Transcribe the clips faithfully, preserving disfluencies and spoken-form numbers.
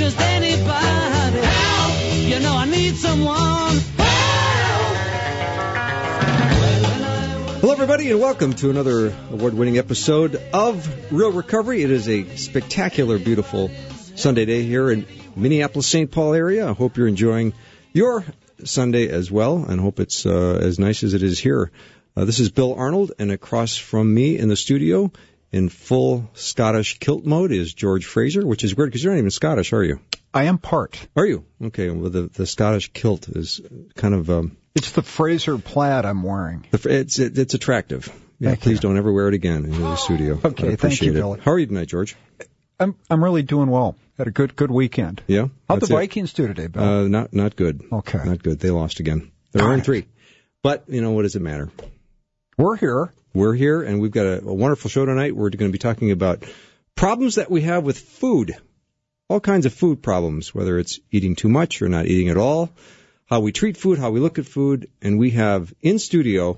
just anybody. Help! You know I need someone. Hello, everybody, and welcome to another award-winning episode of Real Recovery. It is a spectacular, beautiful Sunday day here in Minneapolis, Saint Paul area. I hope you're enjoying your Sunday as well, and hope it's uh, as nice as it is here. Uh, this is Bill Arnold, and across from me in the studio, in full Scottish kilt mode, is George Fraser, which is weird because you're not even Scottish, are you? I am part. Are you? Okay, well, the, the Scottish kilt is kind of... Um, It's the Fraser plaid I'm wearing. The, it's it, it's attractive. Yeah, thank please you. don't ever wear it again in the studio. Okay, I appreciate thank you, it. Billy. How are you tonight, George? I'm I'm really doing well. Had a good good weekend. Yeah. How'd the That's it. Vikings do today, Bill? Uh, not not good. Okay. Not good. They lost again. They're Darn in it. three. But you know what does it matter? We're here. We're here, and we've got a, a wonderful show tonight. We're going to be talking about problems that we have with food. All kinds of food problems, whether it's eating too much or not eating at all, how we treat food, how we look at food, and we have in studio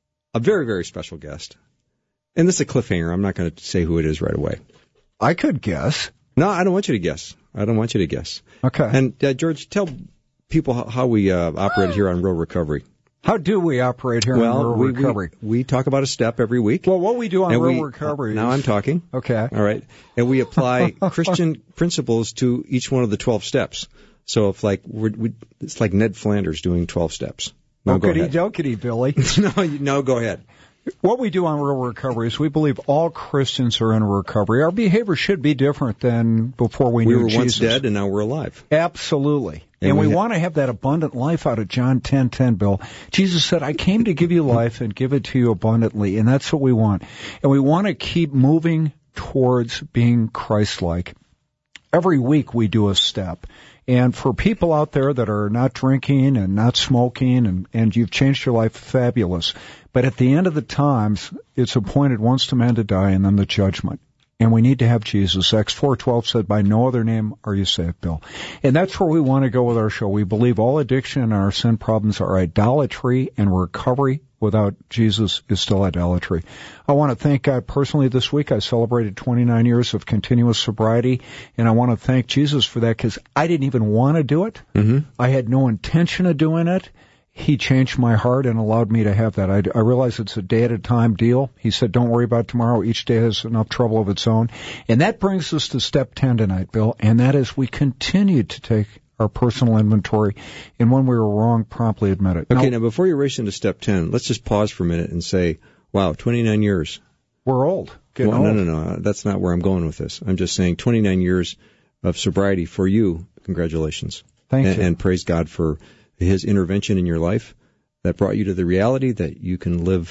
a very, very special guest. And this is a cliffhanger. I'm not going to say who it is right away. I could guess. No, I don't want you to guess. I don't want you to guess. Okay. And, uh, George, tell people how, how we uh, operate here on Real Recovery. How do we operate here well, on Real we, Recovery? We, we talk about a step every week. Well, what we do on and Real we, Recovery Now is... I'm talking. Okay. All right. And we apply Christian principles to each one of the twelve steps. So if like we're, we, it's like Ned Flanders doing twelve steps. No, go ahead. Dokity, Billy. no, you- no, go ahead. What we do on Real Recovery is we believe all Christians are in recovery. Our behavior should be different than before we, We knew were Jesus. once dead and now we're alive. Absolutely. And, And we, we ha- want to have that abundant life out of John ten ten, Bill. Jesus said, I came to give you life and give it to you abundantly. And that's what we want. And we want to keep moving towards being Christ-like. Every week we do a step. And for people out there that are not drinking and not smoking and, and you've changed your life, fabulous. But at the end of the times, it's appointed once to man to die and then the judgment. And we need to have Jesus. Acts four twelve said, by no other name are you saved, Bill. And that's where we want to go with our show. We believe all addiction and our sin problems are idolatry, and recovery without Jesus is still idolatry. I want to thank God personally this week. I celebrated twenty-nine years of continuous sobriety, and I want to thank Jesus for that because I didn't even want to do it. Mm-hmm. I had no intention of doing it. He changed my heart and allowed me to have that. I, I realize it's a day-at-a-time deal. He said, don't worry about tomorrow. Each day has enough trouble of its own. And that brings us to step ten tonight, Bill, and that is we continue to take our personal inventory, and when we were wrong, promptly admit it. Okay, now, now before you race into step ten, let's just pause for a minute and say, wow, twenty-nine years. we're old. Getting Well, old. no, no, no. That's not where I'm going with this. I'm just saying twenty-nine years of sobriety for you. Congratulations. Thank and, you. And praise God for His intervention in your life that brought you to the reality that you can live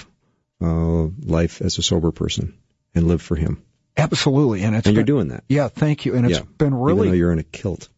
uh, life as a sober person and live for Him. Absolutely. And, it's And been, you're doing that. Yeah, thank you. And it's Yeah, been Even really, though you're in a kilt.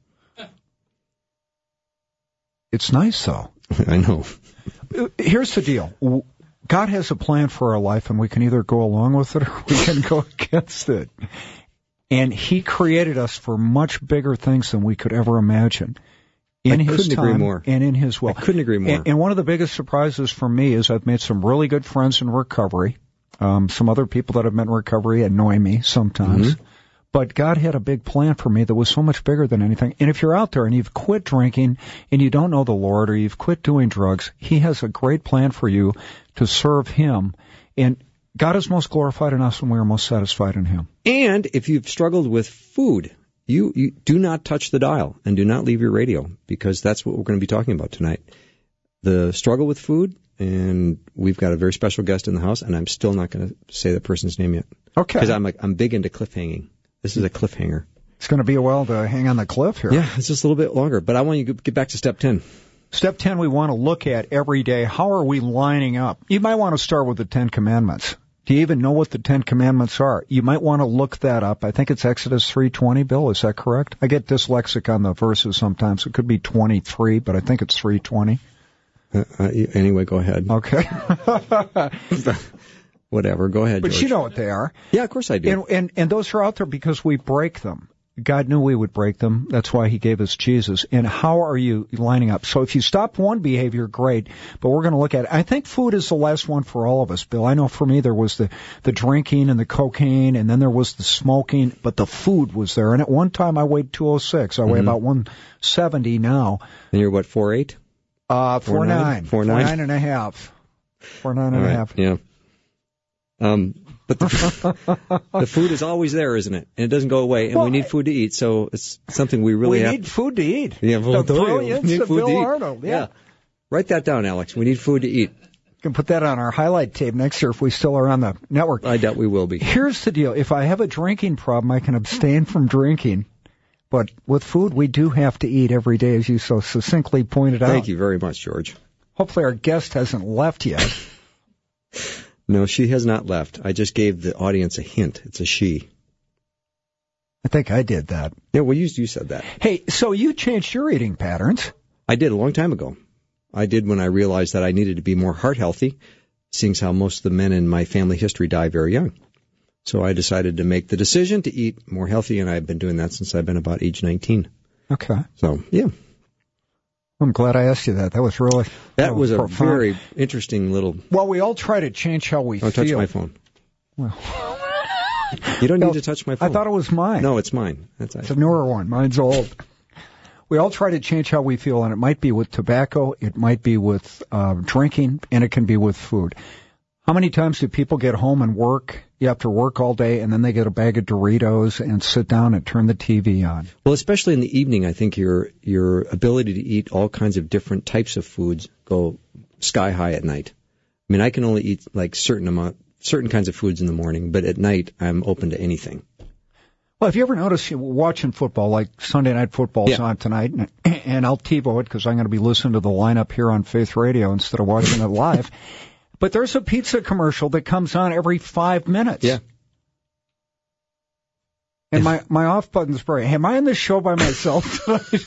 it's nice though. I know. Here's the deal. God has a plan for our life, and we can either go along with it or we can go against it. And He created us for much bigger things than we could ever imagine. In I His couldn't time agree more. and in His will. I couldn't agree more. And, and one of the biggest surprises for me is I've made some really good friends in recovery. Um, some other people that I've met in recovery annoy me sometimes. Mm-hmm. But God had a big plan for me that was so much bigger than anything. And if you're out there and you've quit drinking and you don't know the Lord or you've quit doing drugs, He has a great plan for you to serve Him. And God is most glorified in us when we are most satisfied in Him. And if you've struggled with food, you, you do not touch the dial and do not leave your radio, because that's what we're going to be talking about tonight. The struggle with food, and we've got a very special guest in the house, and I'm still not going to say the person's name yet. Okay. Because I'm, like, I'm big into cliffhanging. This is a cliffhanger. It's going to be a while to hang on the cliff here. Yeah, it's just a little bit longer, but I want you to get back to step ten. Step ten, we want to look at every day. How are we lining up? You might want to start with the Ten Commandments. Do you even know what the Ten Commandments are? You might want to look that up. I think it's Exodus three twenty, Bill. Is that correct? I get dyslexic on the verses sometimes. It could be twenty-three, but I think it's three twenty. Uh, uh, anyway, go ahead. Okay. Whatever, go ahead, But George. you know what they are. Yeah, of course I do. And, and, and those are out there because we break them. God knew we would break them. That's why he gave us Jesus. And how are you lining up? So if you stop one behavior, great. But we're going to look at it. I think food is the last one for all of us, Bill. I know for me there was the, the drinking and the cocaine, and then there was the smoking, but the food was there. And at one time I weighed two oh six. I weigh mm-hmm. about one seventy now. And you're what, four eight? Uh, four nine. four nine? four nine and a half. four nine and right. a half. Yeah. Um, but the, the food is always there, isn't it? And it doesn't go away, and well, we need food to eat, so it's something we really we have. We need food to eat. Yeah, well, the brilliance we need of food Bill to eat. Arnold. Yeah. yeah. Write that down, Alex. We need food to eat. You can put that on our highlight tape next year if we still are on the network. I doubt we will be. Here's the deal. If I have a drinking problem, I can abstain from drinking. But with food, we do have to eat every day, as you so succinctly pointed out. Thank you very much, George. Hopefully our guest hasn't left yet. No, she has not left. I just gave the audience a hint. It's a she. I think I did that. Yeah, well, you, you said that. Hey, so you changed your eating patterns. I did a long time ago. I did when I realized that I needed to be more heart healthy, seeing how most of the men in my family history die very young. So I decided to make the decision to eat more healthy, and I've been doing that since I've been about age nineteen. Okay. So, yeah. I'm glad I asked you that. That was really That was, was a profound. very interesting little... Well, we all try to change how we Don't feel. touch my phone. Well, you don't no, need to touch my phone. I thought it was mine. No, it's mine. That's It's a newer one. Mine's old. We all try to change how we feel, and it might be with tobacco, it might be with uh, drinking, and it can be with food. How many times do people get home and work? You have to work all day, and then they get a bag of Doritos and sit down and turn the T V on. Well, especially in the evening, I think your your ability to eat all kinds of different types of foods go sky high at night. I mean, I can only eat like certain amount, certain kinds of foods in the morning, but at night I'm open to anything. Well, if you ever notice you're watching football, like Sunday Night Football's yeah. on tonight, and, and I'll TiVo it because I'm going to be listening to the lineup here on Faith Radio instead of watching it live. But there's a pizza commercial that comes on every five minutes. Yeah. And my, my off button's bright. Am I on this show by myself tonight?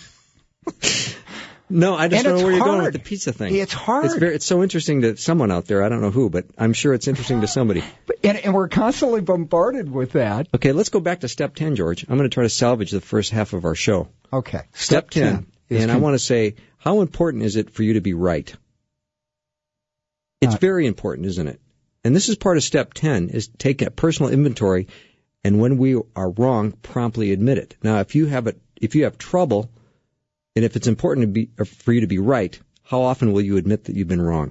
No, I just and don't know where hard. you're going with the pizza thing. It's hard. It's very, it's so interesting to someone out there. I don't know who, but I'm sure it's interesting to somebody. And, and we're constantly bombarded with that. Okay, let's go back to step ten, George. I'm going to try to salvage the first half of our show. Okay. Step, step ten. ten and con- I want to say, how important is it for you to be right? It's uh, very important, isn't it? And this is part of step ten, is take a personal inventory, and when we are wrong, promptly admit it. Now, if you have a, if you have trouble, and if it's important to be for you to be right, how often will you admit that you've been wrong?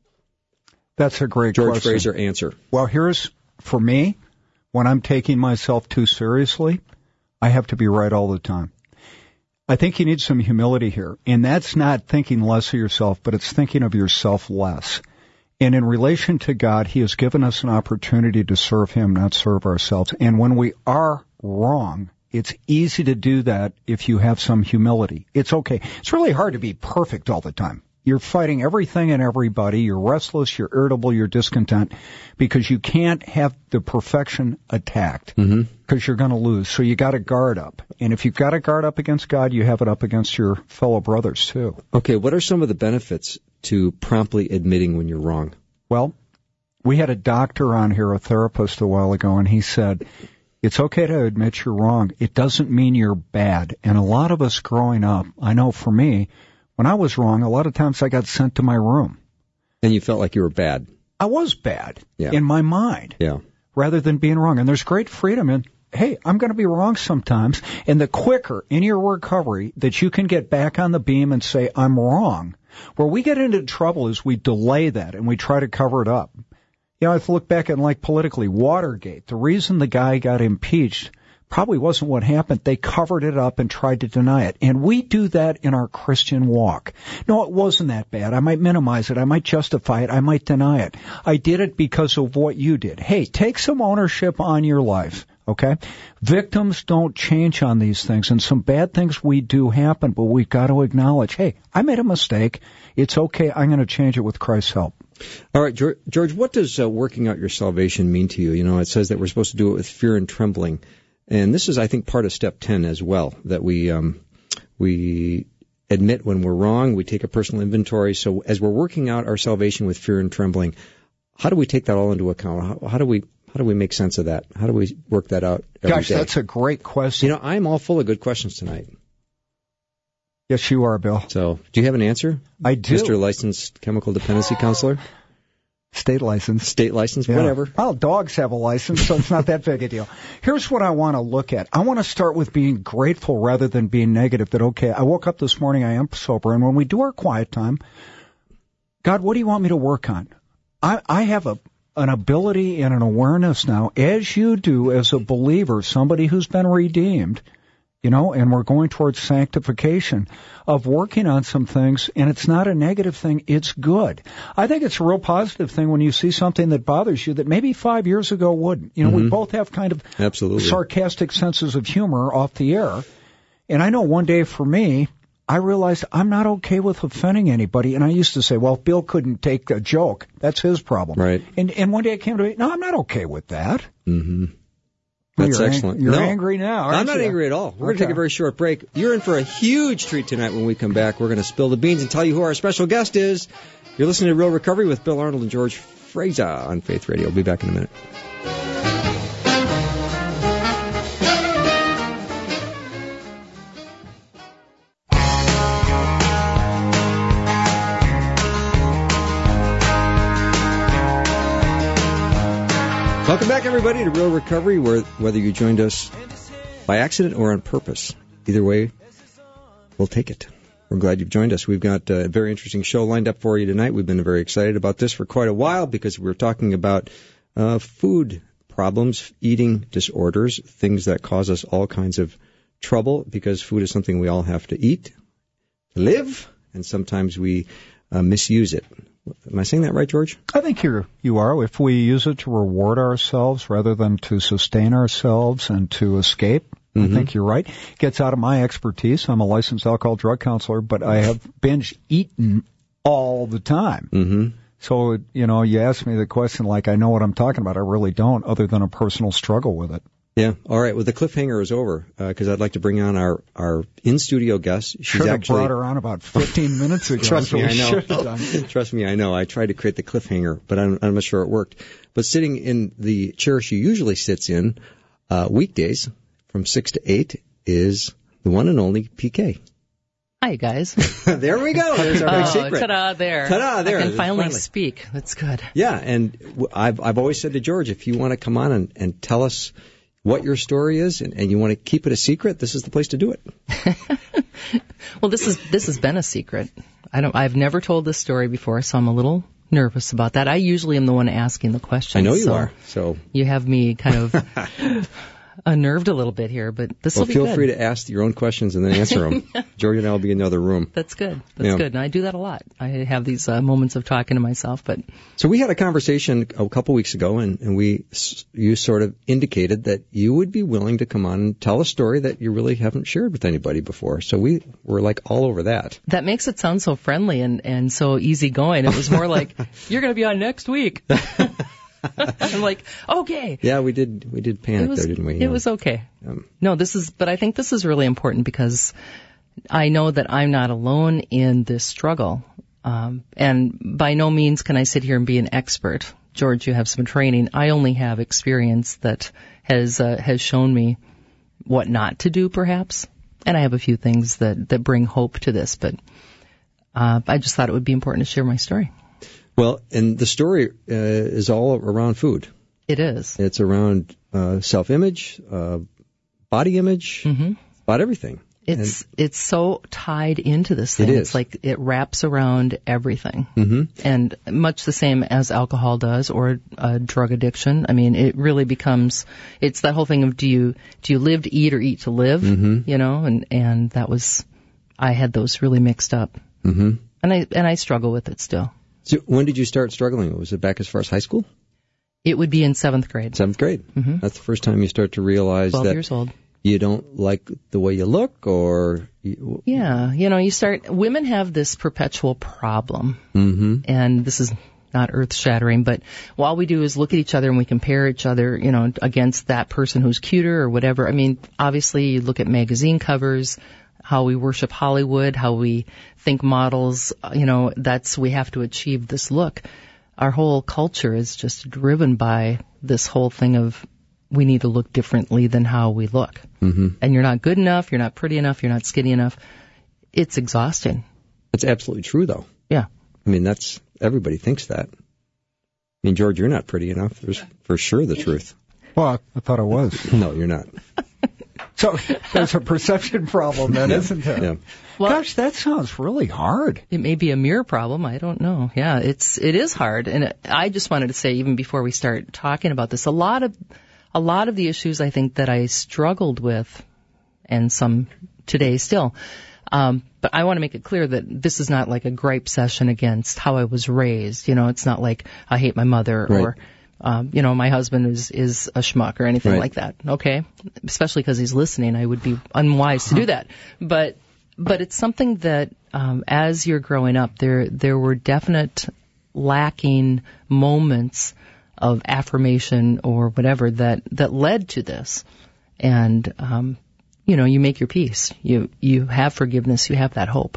That's a great George question. Fraser answer. Well, here's, for me, when I'm taking myself too seriously, I have to be right all the time. I think you need some humility here, and that's not thinking less of yourself, but it's thinking of yourself less. And in relation to God, He has given us an opportunity to serve Him, not serve ourselves. And when we are wrong, it's easy to do that if you have some humility. It's okay. It's really hard to be perfect all the time. You're fighting everything and everybody. You're restless, you're irritable, you're discontent, because you can't have the perfection attacked, because mm-hmm. you're going to lose. So you got to guard up. And if you've got to guard up against God, you have it up against your fellow brothers too. Okay, what are some of the benefits to promptly admitting when you're wrong? Well, we had a doctor on here, a therapist, a while ago, and he said, it's okay to admit you're wrong. It doesn't mean you're bad. And a lot of us growing up, I know for me, when I was wrong, a lot of times I got sent to my room. And you felt like you were bad. I was bad yeah. in my mind, yeah. rather than being wrong. And there's great freedom in, hey, I'm going to be wrong sometimes. And the quicker in your recovery that you can get back on the beam and say, I'm wrong, where we get into trouble is we delay that and we try to cover it up. You know, if you look back at, like, politically, Watergate, the reason the guy got impeached probably wasn't what happened. They covered it up and tried to deny it. And we do that in our Christian walk. No, it wasn't that bad. I might minimize it. I might justify it. I might deny it. I did it because of what you did. Hey, take some ownership on your life, okay? Victims don't change on these things, and some bad things we do happen, but we've got to acknowledge, hey, I made a mistake. It's okay. I'm going to change it with Christ's help. All right, George, what does uh, working out your salvation mean to you? You know, it says that we're supposed to do it with fear and trembling. And this is, I think, part of step ten as well, that we um, we admit when we're wrong, we take a personal inventory. So as we're working out our salvation with fear and trembling, how do we take that all into account? How, how do we How do we make sense of that? How do we work that out every Gosh, day? that's a great question. You know, I'm all full of good questions tonight. Yes, you are, Bill. So, do you have an answer? I do. Mister Licensed Chemical Dependency Counselor? State license. State license, Yeah. whatever. Well, dogs have a license, so it's not that big a deal. Here's what I want to look at. I want to start with being grateful rather than being negative. That, okay, I woke up this morning, I am sober, and when we do our quiet time, God, what do you want me to work on? I, I have a an ability and an awareness now, as you do as a believer, somebody who's been redeemed, you know, and we're going towards sanctification, of working on some things, and it's not a negative thing, it's good. I think it's a real positive thing when you see something that bothers you that maybe five years ago wouldn't. You know, Mm-hmm. we both have kind of Absolutely. sarcastic senses of humor off the air, and I know one day for me, I realized I'm not okay with offending anybody, and I used to say, well, if Bill couldn't take a joke, that's his problem. Right. And and one day it came to me, no, I'm not okay with that. Mm-hmm. Well, That's you're ang- excellent. you're no, angry now, aren't I'm not you? angry at all. We're going to Okay. take a very short break. You're in for a huge treat tonight when we come back. We're going to spill the beans and tell you who our special guest is. You're listening to Real Recovery with Bill Arnold and George Fraser on Faith Radio. We'll be back in a minute. Welcome back, everybody, to Real Recovery, where whether you joined us by accident or on purpose, either way, we'll take it. We're glad you've joined us. We've got a very interesting show lined up for you tonight. We've been very excited about this for quite a while because we're talking about uh, food problems, eating disorders, things that cause us all kinds of trouble because food is something we all have to eat to live, and sometimes we uh, misuse it. Am I saying that right, George? I think you're, you are. If we use it to reward ourselves rather than to sustain ourselves and to escape, mm-hmm. I think you're right. Gets out of my expertise. I'm a licensed alcohol drug counselor, but I have binge eaten all the time. Mm-hmm. So, you know, you ask me the question like I know what I'm talking about. I really don't, other than a personal struggle with it. Yeah. All right. Well, the cliffhanger is over because uh, I'd like to bring on our, our in-studio guest. She's Should have actually brought her on about fifteen minutes ago. Trust me, so I know. should have done. Trust me, I know. I tried to create the cliffhanger, but I'm, I'm not sure it worked. But sitting in the chair she usually sits in uh, weekdays from six to eight is the one and only P K. Hi, guys. There we go. There's our big oh, secret. Ta-da, there. Ta-da, there. I can finally, finally speak. That's good. Yeah, and w- I've, I've always said to George, if you want to come on and, and tell us what your story is and, and you want to keep it a secret, this is the place to do it. Well, this is this has been a secret. I don't. I've never told this story before, so I'm a little nervous about that. I usually am the one asking the questions. I know you so are. So you have me kind of unnerved a little bit here, but this well, will be feel good. free to ask your own questions and then answer them. George and I will be in the other room. That's good. That's Yeah. good. And I do that a lot. I have these uh, moments of talking to myself, but So we had a conversation a couple weeks ago, and, and we you sort of indicated that you would be willing to come on and tell a story that you really haven't shared with anybody before. So we were like all over that. that makes it sound so friendly and, and so easygoing. It was more like, you're going to be on next week. I'm like, okay. Yeah, we did we did panic It was, there, didn't we? it Yeah. was okay. Um, No, this is, but I think this is really important because I know that I'm not alone in this struggle. Um, and by no means can I sit here and be an expert. George, you have some training. I only have experience that has uh, has shown me what not to do, perhaps. And I have a few things that, that bring hope to this, but uh, I just thought it would be important to share my story. Well, and the story uh, is all around food. It is. It's around uh, self-image, uh, body image, Mm-hmm. about everything. It's it's so tied into this thing. It is. It's like it wraps around everything. Mm-hmm. And much the same as alcohol does or uh, drug addiction. I mean, it really becomes, it's that whole thing of do you do you live to eat or eat to live, Mm-hmm. you know? And and that was, I had those really mixed up. Mm-hmm. And I and I struggle with it still. So when did you start struggling? Was it back as far as high school? It would be in seventh grade. Seventh grade. Mm-hmm. That's the first time you start to realize twelve that years old. you don't like the way you look, or you, Yeah, you know, you start, women have this perpetual problem. mm-hmm. And this is not earth-shattering, but all we do is look at each other and we compare each other, you know, against that person who's cuter or whatever. I mean, obviously, you look at magazine covers, how we worship Hollywood, how we think models, you know, that's, we have to achieve this look. our whole culture is just driven by this whole thing of we need to look differently than how we look. Mm-hmm. And you're not good enough, you're not pretty enough, you're not skinny enough. It's exhausting. That's absolutely true, though. Yeah. I mean, that's everybody thinks that. I mean, George, you're not pretty enough. There's for sure the truth. Well, I thought I was. No, you're not. So there's a perception problem then, Yeah. isn't there? Yeah. Well, Gosh, that sounds really hard. it may be a mirror problem. I don't know. Yeah, it's it is hard. And it, I just wanted to say, even before we start talking about this, a lot of a lot of the issues I think that I struggled with, and some today still. Um, but I want to make it clear that this is not like a gripe session against how I was raised. You know, it's not like I hate my mother Right. or, um, you know, my husband is, is a schmuck or anything Right. like that. Okay? Especially because he's listening. I would be unwise to do that. But, but it's something that, um, as you're growing up, there, there were definite lacking moments of affirmation or whatever that, that led to this. And, um, you know, you make your peace. You you have forgiveness. You have that hope.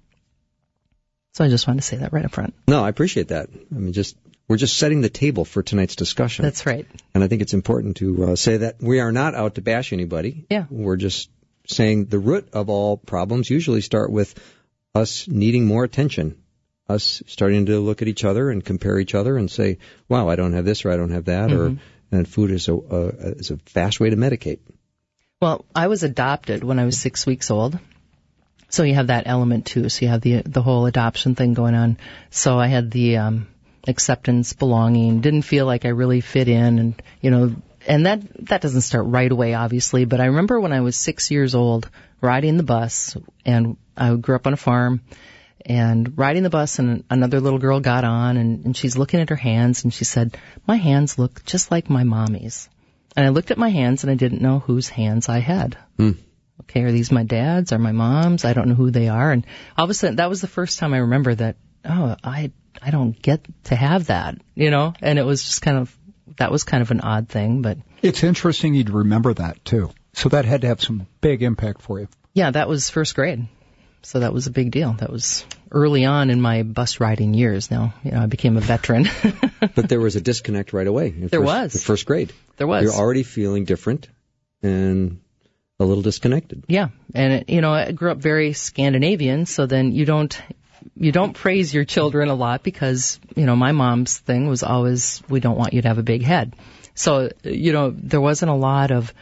So I just wanted to say that right up front. No, I appreciate that. I mean, just we're just setting the table for tonight's discussion. That's right. And I think it's important to uh, say that we are not out to bash anybody. Yeah. We're just saying the root of all problems usually start with us needing more attention, us starting to look at each other and compare each other and say, wow, I don't have this or I don't have that, Mm-hmm. or and food is a, a is a fast way to medicate. Well, I was adopted when I was six weeks old. So you have that element too. So you have the the whole adoption thing going on. So I had the um, acceptance, belonging, didn't feel like I really fit in, and you know, and that that doesn't start right away, obviously. But I remember when I was six years old, riding the bus, and I grew up on a farm, and riding the bus, and another little girl got on, and, and she's looking at her hands, and she said, "My hands look just like my mommy's." And I looked at my hands, and I didn't know whose hands I had. Hmm. Okay, are these my dad's? Are my mom's? I don't know who they are. And all of a sudden, that was the first time I remember that, oh, I I don't get to have that, you know? And it was just kind of, that was kind of an odd thing, but... It's interesting you'd remember that, too. So that had to have some big impact for you. Yeah, that was first grade. So that was a big deal. That was early on in my bus riding years. Now, you know, I became a veteran. But there was a disconnect right away. In There first, was. In first grade. There was. You're already feeling different and a little disconnected. Yeah, and it, you know, I grew up very Scandinavian, so then you don't you don't praise your children a lot because, you know, my mom's thing was always, we don't want you to have a big head. So, you know, there wasn't a lot of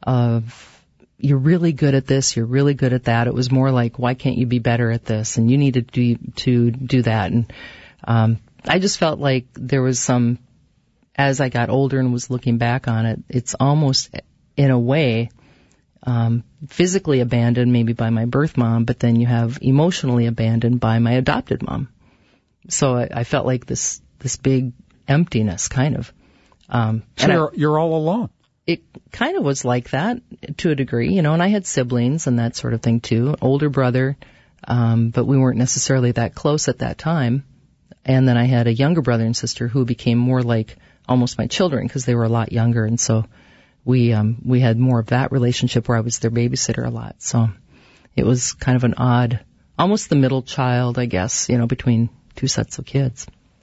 of you're really good at this, you're really good at that. It was more like, why can't you be better at this? And you need to do to do that. And um, I just felt like there was some, as I got older and was looking back on it, it's almost in a way um, physically abandoned maybe by my birth mom, but then you have emotionally abandoned by my adopted mom. So I, I felt like this this big emptiness, kind of. Um, So and I- you're, you're all alone. it kind of was like that to a degree, you know, and I had siblings and that sort of thing too, older brother, um, but we weren't necessarily that close at that time. And then I had a younger brother and sister who became more like almost my children because they were a lot younger, and so we um, we had more of that relationship where I was their babysitter a lot. So it was kind of an odd, almost the middle child, I guess, you know, between two sets of kids.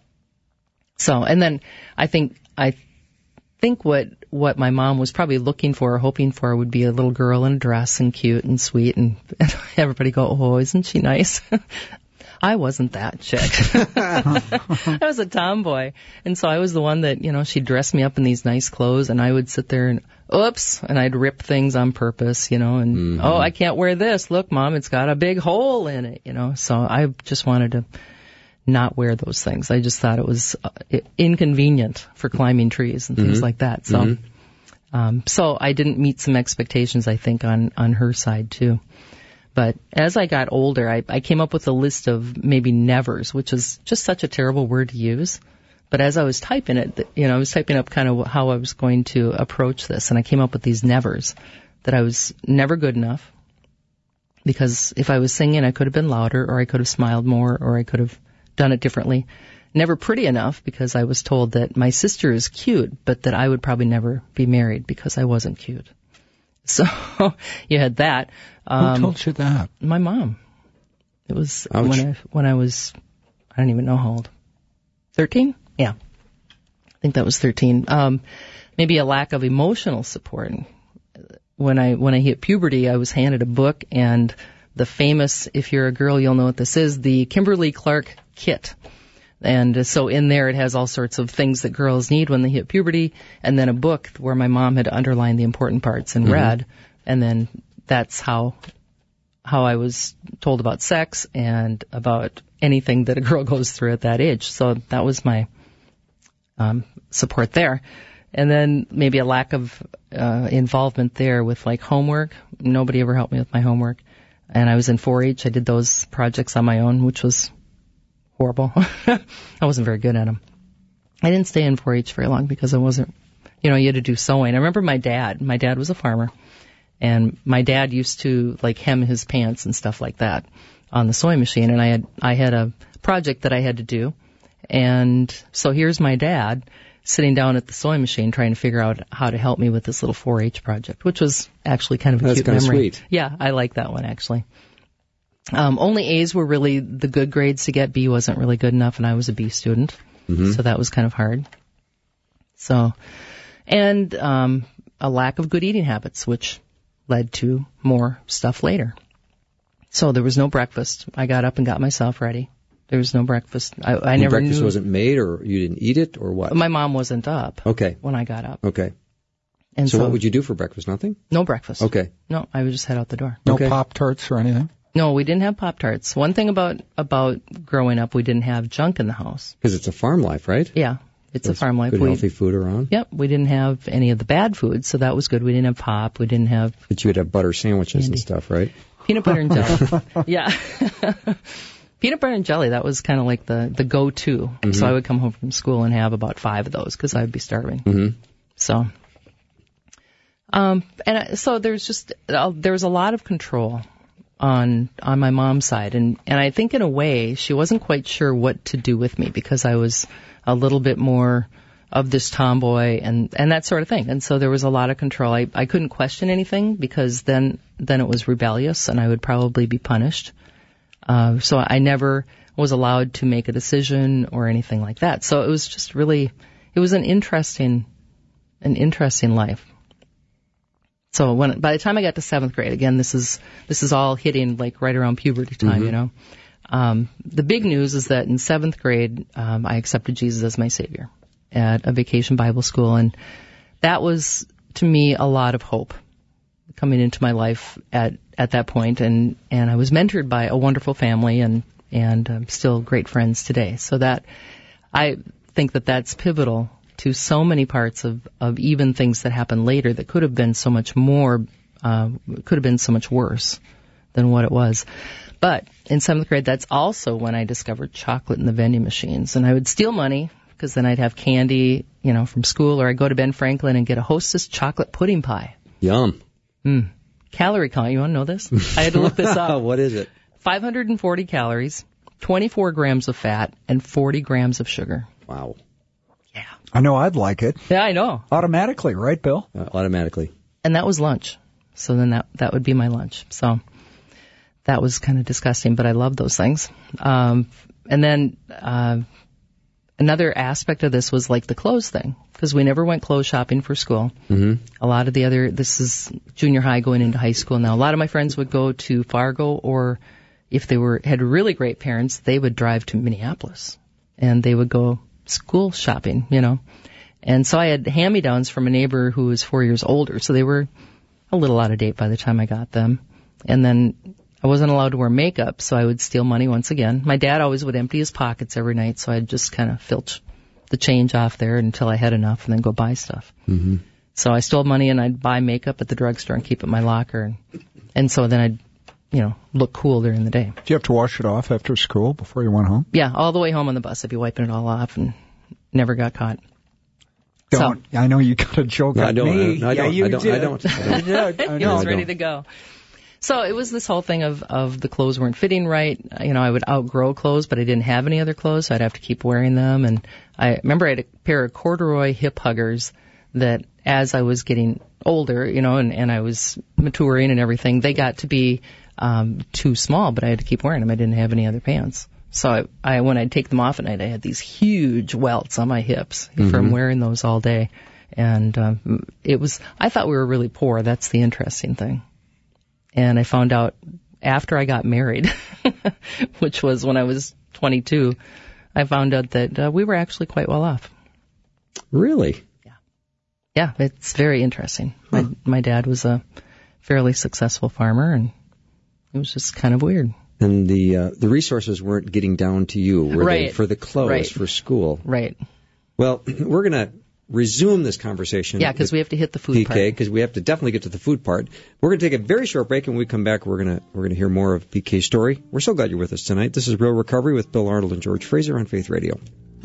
So, and then I think I. think what what my mom was probably looking for or hoping for would be a little girl in a dress and cute and sweet, and, and everybody go, oh, isn't she nice? I wasn't that chick. I was a tomboy, and so I was the one that, you know, she'd dress me up in these nice clothes, and I would sit there and oops, and I'd rip things on purpose, you know, and Mm-hmm. oh, I can't wear this. Look, Mom, it's got a big hole in it, you know. So I just wanted to not wear those things. I just thought it was uh, inconvenient for climbing trees and things Mhm. like that. So, Mhm. um, so I didn't meet some expectations, I think, on, on her side too. But as I got older, I, I came up with a list of maybe nevers, which is just such a terrible word to use. But as I was typing it, you know, I was typing up kind of how I was going to approach this, and I came up with these nevers, that I was never good enough. Because if I was singing, I could have been louder, or I could have smiled more, or I could have done it differently. Never pretty enough, because I was told that my sister is cute, but that I would probably never be married because I wasn't cute. So you had that. Um, Who told you that? My mom. It was Ouch. when I when I was, I don't even know how old. Thirteen? Yeah. I think that was thirteen. Um, maybe a lack of emotional support. When I when I hit puberty, I was handed a book, and the famous, if you're a girl, you'll know what this is, the Kimberly Clark kit. And so in there it has all sorts of things that girls need when they hit puberty, and then a book where my mom had underlined the important parts in mm-hmm. red, and then that's how how I was told about sex and about anything that a girl goes through at that age. So that was my um, support there. And then maybe a lack of uh, involvement there with like homework. Nobody ever helped me with my homework. And I was in four H. I did those projects on my own, which was horrible. I wasn't very good at them. I didn't stay in four H very long because I wasn't, you know, you had to do sewing. I remember my dad. My dad was a farmer. And my dad used to like hem his pants and stuff like that on the sewing machine. And I had I had a project that I had to do. And so here's my dad sitting down at the sewing machine trying to figure out how to help me with this little four H project, which was actually kind of a That's cute kind memory. Of sweet. Yeah, I like that one actually. Um, only A's were really the good grades to get. B wasn't really good enough, and I was a B student, mm-hmm. so that was kind of hard. So, and um, a lack of good eating habits, which led to more stuff later. So there was no breakfast. I got up and got myself ready. There was no breakfast. I, I never breakfast knew. wasn't made, or you didn't eat it, or what? My mom wasn't up. Okay. When I got up. Okay. And so, so what would you do for breakfast? Nothing? No breakfast. Okay. No, I would just head out the door. No okay. Pop-Tarts or anything? No, we didn't have Pop-Tarts. One thing about about growing up, we didn't have junk in the house. Because it's a farm life, right? Yeah, it's There's a farm life. Good we, healthy food around. Yep, we didn't have any of the bad food, so that was good. We didn't have pop. We didn't have. But you would have butter sandwiches candy. and stuff, right? Peanut butter and jelly. Yeah. Peanut butter and jelly, that was kind of like the, the go-to. Mm-hmm. So I would come home from school and have about five of those because I would be starving. Mm-hmm. So, um, and I, so there's just, uh, there was a lot of control on, on my mom's side. And, and I think in a way she wasn't quite sure what to do with me because I was a little bit more of this tomboy and, and that sort of thing. And so there was a lot of control. I, I couldn't question anything because then, then it was rebellious and I would probably be punished. Uh, so I never was allowed to make a decision or anything like that. So it was just really, it was an interesting, an interesting life. So when, by the time I got to seventh grade, again, this is, this is all hitting like right around puberty time, mm-hmm. you know. Um, the big news is that in seventh grade, um, I accepted Jesus as my Savior at a vacation Bible school. And that was, to me, a lot of hope coming into my life at, at that point. And, and I was mentored by a wonderful family and, and um, still great friends today. So that, I think that that's pivotal to so many parts of, of even things that happened later that could have been so much more, uh, could have been so much worse than what it was. But in seventh grade, that's also when I discovered chocolate in the vending machines. And I would steal money because then I'd have candy, you know, from school, or I'd go to Ben Franklin and get a Hostess chocolate pudding pie. Yum. Mm. Calorie count. You want to know this? I had to look this up. What is it? five hundred forty calories, twenty-four grams of fat, and forty grams of sugar. Wow. Yeah. I know I'd like it. Yeah, I know. Automatically, right, Bill? Uh, automatically. And that was lunch. So then that that would be my lunch. So that was kind of disgusting, but I love those things. Um, and then uh, another aspect of this was like the clothes thing, because we never went clothes shopping for school. Mm-hmm. A lot of the other, this is junior high going into high school now. A lot of my friends would go to Fargo, or if they were had really great parents, they would drive to Minneapolis and they would go school shopping, you know. And so I had hand-me-downs from a neighbor who was four years older, so they were a little out of date by the time I got them. And then I wasn't allowed to wear makeup, so I would steal money once again. My dad always would empty his pockets every night, so I'd just kind of filch the change off there until I had enough and then go buy stuff. Mm-hmm. So I stole money and I'd buy makeup at the drugstore and keep it in my locker. And, and so then I'd, you know, look cool during the day. Did you have to wash it off after school before you went home? Yeah, all the way home on the bus I'd be wiping it all off and never got caught. Don't. So, I know you got a joke no, on I don't, me. I, I, yeah, don't, you I, don't, did. I don't. I don't. I He know. was ready to go. So it was this whole thing of, of the clothes weren't fitting right. You know, I would outgrow clothes, but I didn't have any other clothes, so I'd have to keep wearing them. And I remember I had a pair of corduroy hip huggers that as I was getting older, you know, and, and I was maturing and everything, they got to be um, too small, but I had to keep wearing them. I didn't have any other pants. So I, I when I'd take them off at night, I had these huge welts on my hips mm-hmm. from wearing those all day. And um, it was, I thought we were really poor. That's the interesting thing. And I found out after I got married, which was when I was twenty-two, I found out that uh, we were actually quite well off. Really? Yeah. Yeah, it's very interesting. Huh. My, my dad was a fairly successful farmer, and it was just kind of weird. And the uh, the resources weren't getting down to you, were right. they? For the clothes, right. for school. Right. Well, we're going to resume this conversation. Yeah, because we have to hit the food P K, part. P K, because we have to definitely get to the food part. We're going to take a very short break, and when we come back, we're going to we're going to hear more of P K's story. We're so glad you're with us tonight. This is Real Recovery with Bill Arnold and George Fraser on Faith Radio.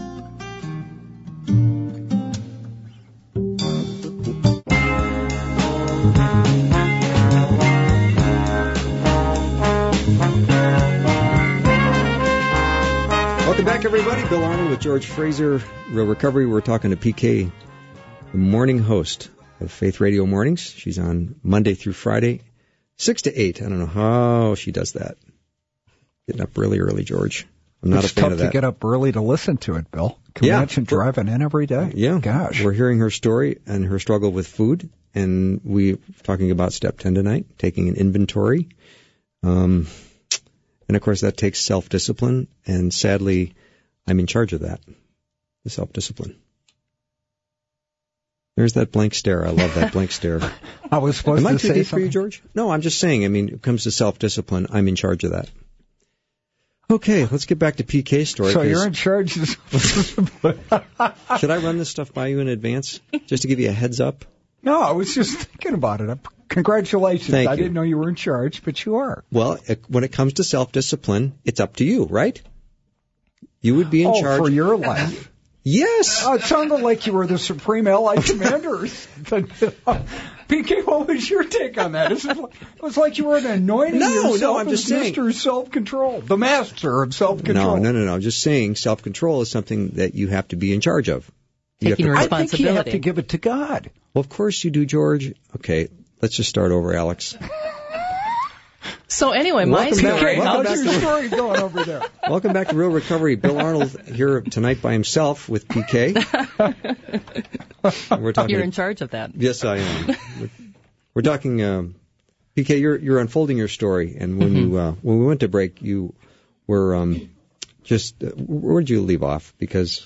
Welcome back, everybody. Bill Arnold with George Fraser, Real Recovery. We're talking to P K, the morning host of Faith Radio Mornings. She's on Monday through Friday, six to eight. I don't know how she does that. Getting up really early, George. I'm not it's a fan tough of that. to get up early to listen to it, Bill. Can yeah. you imagine driving in every day? Yeah. Gosh. We're hearing her story and her struggle with food, and we're talking about step ten tonight, taking an inventory. Um, and, of course, that takes self-discipline, and sadly, I'm in charge of that, the self-discipline. There's that blank stare. I love that blank stare. I was supposed Am I to too say deep something for you, George? No, I'm just saying, I mean, when it comes to self-discipline, I'm in charge of that. Okay, let's get back to P K's story. So you're in charge of Should I run this stuff by you in advance, just to give you a heads up? No, I was just thinking about it. Congratulations. Thank I you. didn't know you were in charge, but you are. Well, it, when it comes to self-discipline, it's up to you, right? You would be in oh, charge. for your life. Yes. Oh, it sounded like you were the Supreme Allied Commander. P K, what was your take on that? It was like you were anointing no, yourself no, I'm as just saying. Mister Self-Control, the master of self-control. No, no, no, no. I'm just saying self-control is something that you have to be in charge of. You Taking have to, responsibility. I think you have to give it to God. Well, of course you do, George. Okay, let's just start over, Alex. So anyway, my Welcome back. story. Welcome How's back your to- story going over there? Welcome back to Real Recovery. Bill Arnold here tonight by himself with P K. We're talking. You're in charge of that. Yes, I am. We're, we're talking. Um, P K, you're you're unfolding your story, and when Mm-hmm. you uh, when we went to break, you were um, just uh, where did you leave off? Because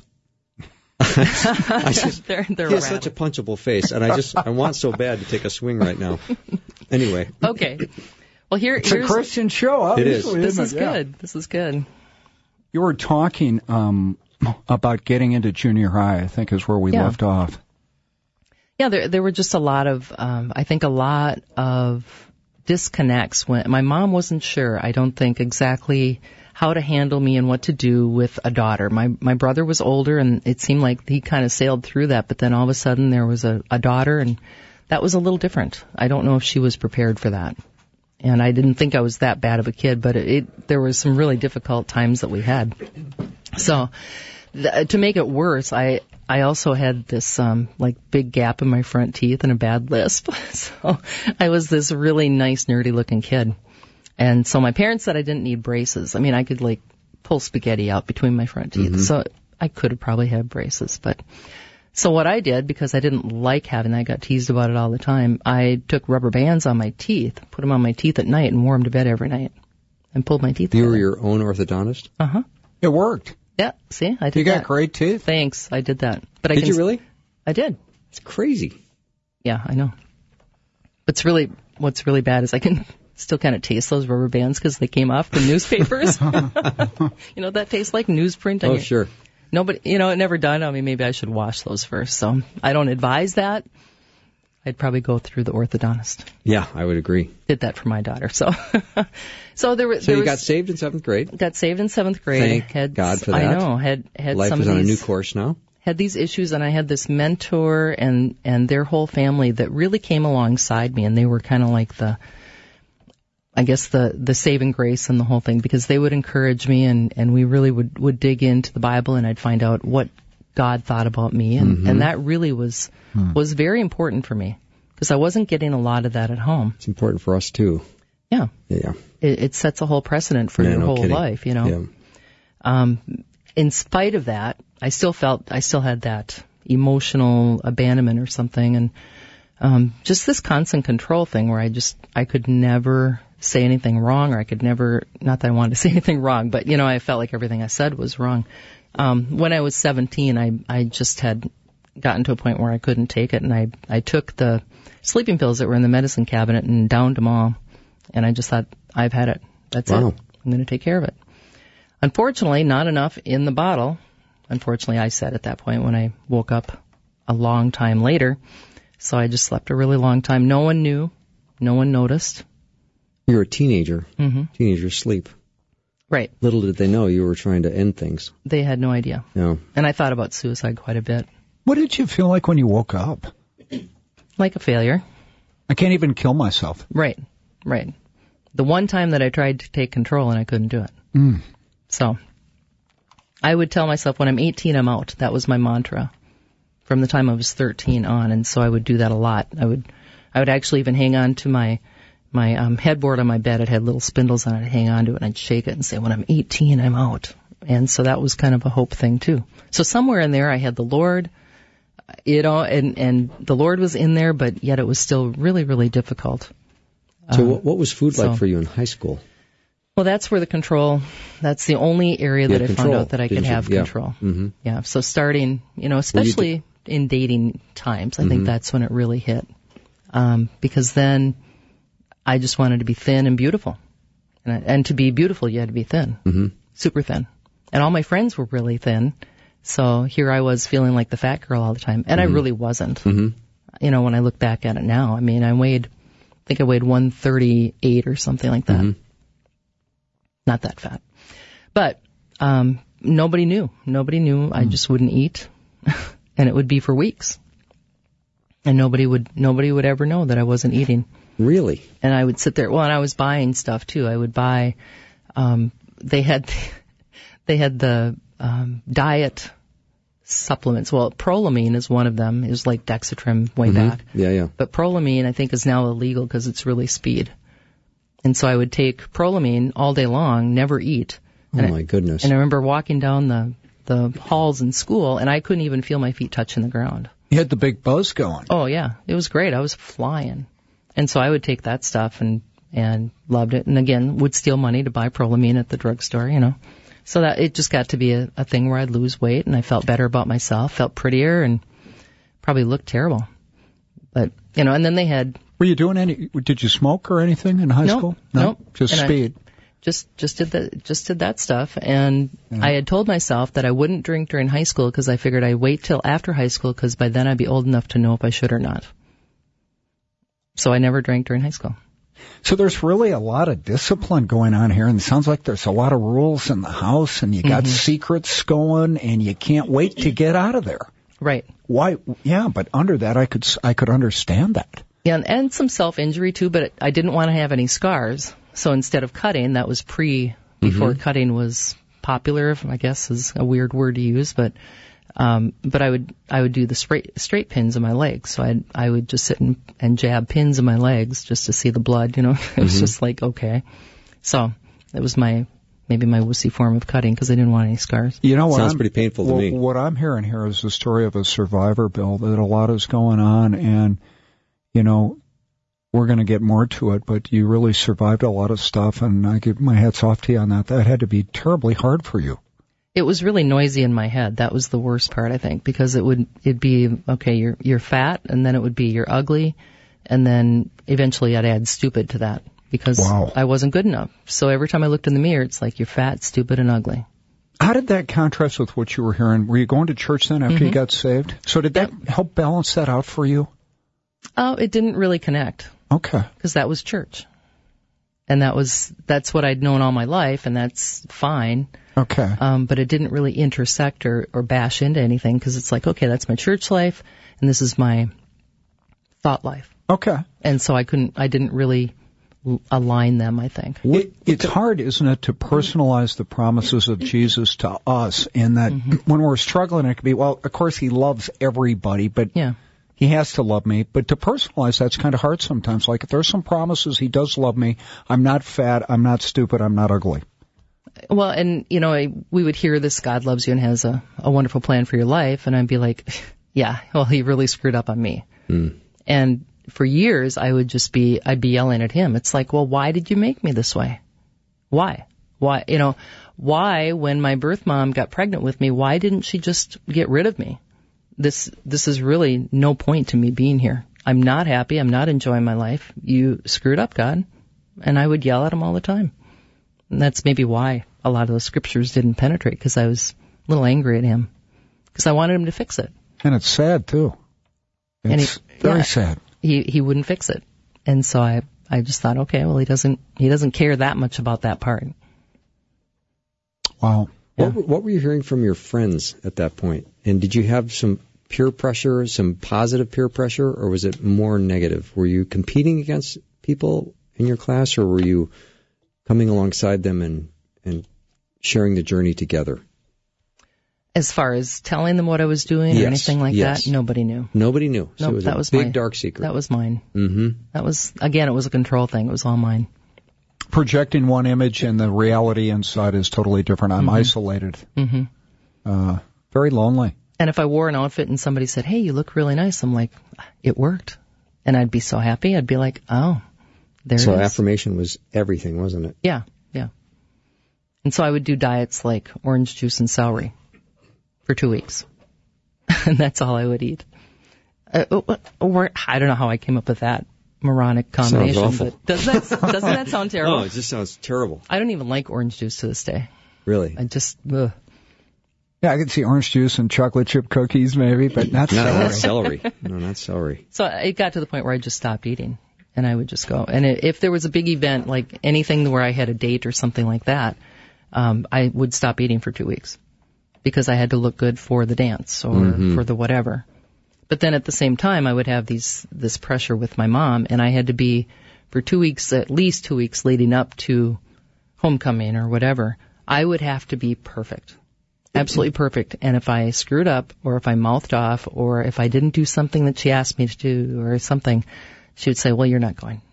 I just they're, they're he has rattled. such a punchable face, and I just I want so bad to take a swing right now. Anyway, Okay. Well, here, It's a here's Christian show, It is. obviously. this isn't is it? Yeah. good. This is good. You were talking um, about getting into junior high, I think is where we Yeah. left off. Yeah, there there were just a lot of, um, I think, a lot of disconnects when my mom wasn't sure. I don't think exactly how to handle me and what to do with a daughter. My my brother was older, and it seemed like he kind of sailed through that. But then all of a sudden there was a, a daughter, and that was a little different. I don't know if she was prepared for that. And I didn't think I was that bad of a kid, but it, it there was some really difficult times that we had. So th- to make it worse, I I also had this um like big gap in my front teeth and a bad lisp. So I was this really nice, nerdy looking kid. And so my parents said I didn't need braces. I mean, I could like pull spaghetti out between my front teeth. Mm-hmm. So I could have probably had braces, but so what I did, because I didn't like having that, I got teased about it all the time, I took rubber bands on my teeth, put them on my teeth at night, and wore them to bed every night, and pulled my teeth you together. were your own orthodontist. Uh-huh. It worked. Yeah, see, I did You got that. great teeth. Thanks, I did that. But I Did can, you really? I did. It's crazy. Yeah, I know. What's really, what's really bad is I can still kind of taste those rubber bands because they came off the newspapers. You know what that tastes like? Newsprint. on Oh, your- sure. Nobody, you know, it never done. I mean, maybe I should wash those first. So I don't advise that. I'd probably go through the orthodontist. Yeah, I would agree. Did that for my daughter. So, so there was. So there you was, got saved in seventh grade. got saved in seventh grade. Thank had, God for I that. know. Had had Life some is of on a new these, course now. had these issues, and I had this mentor and and their whole family that really came alongside me, and they were kind of like the. I guess the, the saving grace and the whole thing, because they would encourage me, and, and we really would, would dig into the Bible, and I'd find out what God thought about me, and, Mm-hmm. and that really was Hmm. was very important for me, because I wasn't getting a lot of that at home. It's important for us too. Yeah, Yeah. it, it sets a whole precedent for Yeah, your no whole kidding. life, you know. Yeah. Um, in spite of that, I still felt, I still had that emotional abandonment or something, and um, just this constant control thing where I just, I could never say anything wrong, or I could never, not that I wanted to say anything wrong, but, you know, I felt like everything I said was wrong. Um, when I was seventeen, I, I just had gotten to a point where I couldn't take it, and I, I took the sleeping pills that were in the medicine cabinet and downed them all, and I just thought, I've had it. That's Wow. it. I'm going to take care of it. Unfortunately, not enough in the bottle. Unfortunately, I said at that point when I woke up a long time later. So I just slept a really long time. No one knew. No one noticed. You're a teenager. Mm-hmm. Teenagers sleep. Right. Little did they know you were trying to end things. They had no idea. No. And I thought about suicide quite a bit. What did you feel like when you woke up? Like a failure. I can't even kill myself. Right. Right. The one time that I tried to take control and I couldn't do it. Mm. So I would tell myself when I'm eighteen, I'm out. That was my mantra from the time I was thirteen on. And so I would do that a lot. I would, I would actually even hang on to my, my um, headboard on my bed. It had little spindles on it. I'd hang on to it and I'd shake it and say, when I'm eighteen, I'm out. And so that was kind of a hope thing too. So somewhere in there I had the Lord, you know, and, and the Lord was in there, but yet it was still really, really difficult. So Um, what, what was food like so- for you in high school? Well, that's where the control, that's the only area You that had I control, found out that I could didn't you? have Yeah. control. Mm-hmm. Yeah, so starting, you know, especially in dating times, I Mhm. think that's when it really hit. Um, because then I just wanted to be thin and beautiful. And, I, and to be beautiful, you had to be thin, Mm-hmm. super thin. And all my friends were really thin. So here I was feeling like the fat girl all the time. And Mhm. I really wasn't. Mm-hmm. You know, when I look back at it now, I mean, I weighed, I think I weighed one thirty-eight or something like that. Mhm. Not that fat. But um, nobody knew. Nobody knew. I just wouldn't eat. And it would be for weeks. And nobody would nobody would ever know that I wasn't eating. Really? And I would sit there. Well, and I was buying stuff too. I would buy. Um, they had they had the um, diet supplements. Well, Prolamine is one of them. It was like Dexatrim way Mhm. back. Yeah, yeah. But Prolamine, I think, is now illegal because it's really speed. And so I would take Prolamine all day long, never eat. Oh, And I- my goodness. And I remember walking down the, the halls in school, and I couldn't even feel my feet touching the ground. You had the big buzz going. Oh, yeah. It was great. I was flying. And so I would take that stuff and, and loved it. And again, would steal money to buy Prolamine at the drugstore, you know. So that it just got to be a, a thing where I'd lose weight, and I felt better about myself, felt prettier, and probably looked terrible. But, you know, and then they had... Were you doing any, did you smoke or anything in high Nope, school? nope. Just And I- speed. Just just did that just did that stuff, and Yeah. I had told myself that I wouldn't drink during high school because I figured I'd wait till after high school because by then I'd be old enough to know if I should or not. So I never drank during high school. So there's really a lot of discipline going on here, and it sounds like there's a lot of rules in the house, and you got Mhm. secrets going, and you can't wait to get out of there. Right. Why? Yeah, but under that, I could I could understand that. Yeah, and, and some self-injury too, but I didn't want to have any scars. So instead of cutting, that was pre, before cutting was popular, I guess is a weird word to use, but, um, but I would, I would do the straight, straight pins in my legs. So I, I would just sit and, and jab pins in my legs just to see the blood, you know. It was just like, okay. So it was my, maybe my wussy form of cutting because I didn't want any scars. You know what? Sounds I'm- pretty painful to wh- me. What I'm hearing here is the story of a survivor, Bill, that a lot is going on, and, you know, we're going to get more to it, but you really survived a lot of stuff, and I give my hats off to you on that. That had to be terribly hard for you. It was really noisy in my head. That was the worst part, I think, because it would, it'd be, okay, you're, you're fat, and then it would be you're ugly, and then eventually I'd add stupid to that because Wow. I wasn't good enough. So every time I looked in the mirror, it's like you're fat, stupid, and ugly. How did that contrast with what you were hearing? Were you going to church then after you Mhm. got saved? So did that help balance that out for you? Oh, it didn't really connect Okay. because that was church. And that was, that's what I'd known all my life, and that's fine. Okay. Um, but it didn't really intersect or, or bash into anything because it's like, okay, that's my church life, and this is my thought life. Okay. And so I couldn't, I didn't really l- align them, I think. It, it's hard, isn't it, to personalize the promises of Jesus to us in that when we're struggling, it could be, well, of course he loves everybody, but Yeah. he has to love me. But to personalize, that's kind of hard sometimes. Like if there's some promises, he does love me. I'm not fat. I'm not stupid. I'm not ugly. Well, and, you know, I, we would hear this, God loves you and has a, a wonderful plan for your life. And I'd be like, yeah, well, he really screwed up on me. Mm. And for years, I would just be, I'd be yelling at him. It's like, well, why did you make me this way? Why? Why, you know, why, when my birth mom got pregnant with me, why didn't she just get rid of me? This, this is really no point to me being here. I'm not happy. I'm not enjoying my life. You screwed up, God. And I would yell at him all the time. And that's maybe why a lot of those scriptures didn't penetrate, because I was a little angry at him, because I wanted him to fix it. And it's sad, too. It's and he, very yeah, sad. He he wouldn't fix it. And so I, I just thought, okay, well, he doesn't he doesn't care that much about that part. Wow. Yeah. What, what were you hearing from your friends at that point? And did you have some peer pressure, some positive peer pressure, or was it more negative? Were you competing against people in your class, or were you coming alongside them and, and sharing the journey together? As far as telling them what I was doing yes, or anything like yes. that, nobody knew. Nobody knew. So Nope, it was that a was big my, dark secret. That was mine. Mm-hmm. That was, again, it was a control thing. It was all mine. Projecting one image and the reality inside is totally different. I'm mm-hmm. isolated. Mm-hmm. Uh, very lonely. And if I wore an outfit and somebody said, hey, you look really nice, I'm like, it worked. And I'd be so happy. I'd be like, oh, there so it is. So affirmation was everything, wasn't it? Yeah, yeah. And so I would do diets like orange juice and celery for two weeks. And that's all I would eat. Uh, or, I don't know how I came up with that moronic combination. Sounds awful. But does that, doesn't that sound terrible? Oh, it just sounds terrible. I don't even like orange juice to this day. Really? I just, ugh. Yeah, I could see orange juice and chocolate chip cookies maybe, but not no, celery. not celery. No, not celery. So it got to the point where I just stopped eating, and I would just go. And if there was a big event, like anything where I had a date or something like that, um, I would stop eating for two weeks because I had to look good for the dance or mm-hmm. for the whatever. But then at the same time, I would have these this pressure with my mom, and I had to be for two weeks, at least two weeks leading up to homecoming or whatever. I would have to be perfect. Absolutely perfect. And if I screwed up or if I mouthed off or if I didn't do something that she asked me to do or something, she would say, well, you're not going.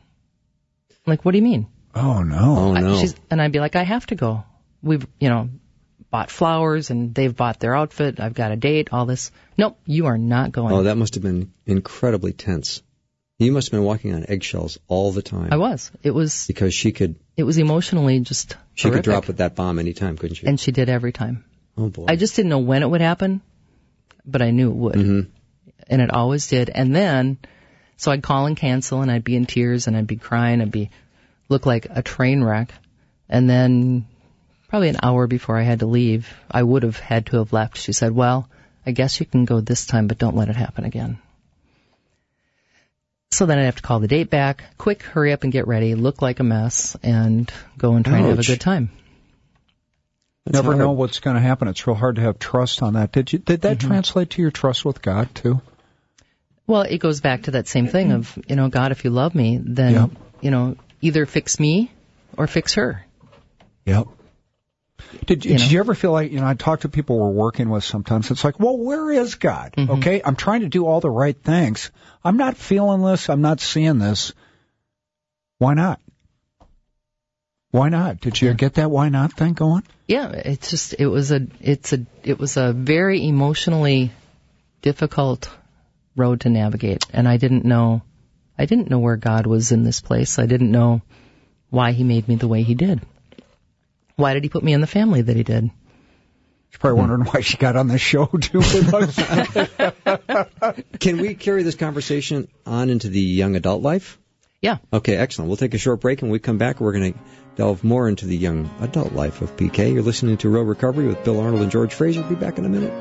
I'm like, what do you mean? Oh, no. Oh, no. I, she's, and I'd be like, I have to go. We've, you know, bought flowers and they've bought their outfit. I've got a date, all this. Nope, you are not going. Oh, that must have been incredibly tense. You must have been walking on eggshells all the time. I was. It was. Because she could. It was emotionally just She horrific. could drop with that bomb any time, couldn't she? And she did every time. Oh, boy. I just didn't know when it would happen, but I knew it would. Mm-hmm. And it always did. And then, so I'd call and cancel, and I'd be in tears, and I'd be crying, I'd be, look like a train wreck. And then, probably an hour before I had to leave, I would have had to have left. She said, well, I guess you can go this time, but don't let it happen again. So then I'd have to call the date back, quick, hurry up and get ready, look like a mess, and go and try Ouch. and have a good time. That's Never hard. know what's going to happen. It's real hard to have trust on that. Did you? Did that Mm-hmm. translate to your trust with God too? Well, it goes back to that same thing of, you know, God, if you love me, then, Yep. you know, either fix me or fix her. Yep. Did you, You did know? you ever feel like, you know, I talk to people we're working with sometimes. It's like, well, where is God? Mm-hmm. Okay, I'm trying to do all the right things. I'm not feeling this. I'm not seeing this. Why not? Why not? Did you get that why not thing going? Yeah, it's just, it was a, it's a, it was a very emotionally difficult road to navigate. And I didn't know, I didn't know where God was in this place. I didn't know why he made me the way he did. Why did he put me in the family that he did? She's probably wondering why she got on the show too with us. Can we carry this conversation on into the young adult life? Yeah. Okay, excellent. We'll take a short break, and when we come back, we're going to delve more into the young adult life of P K. You're listening to Real Recovery with Bill Arnold and George Fraser. Be back in a minute.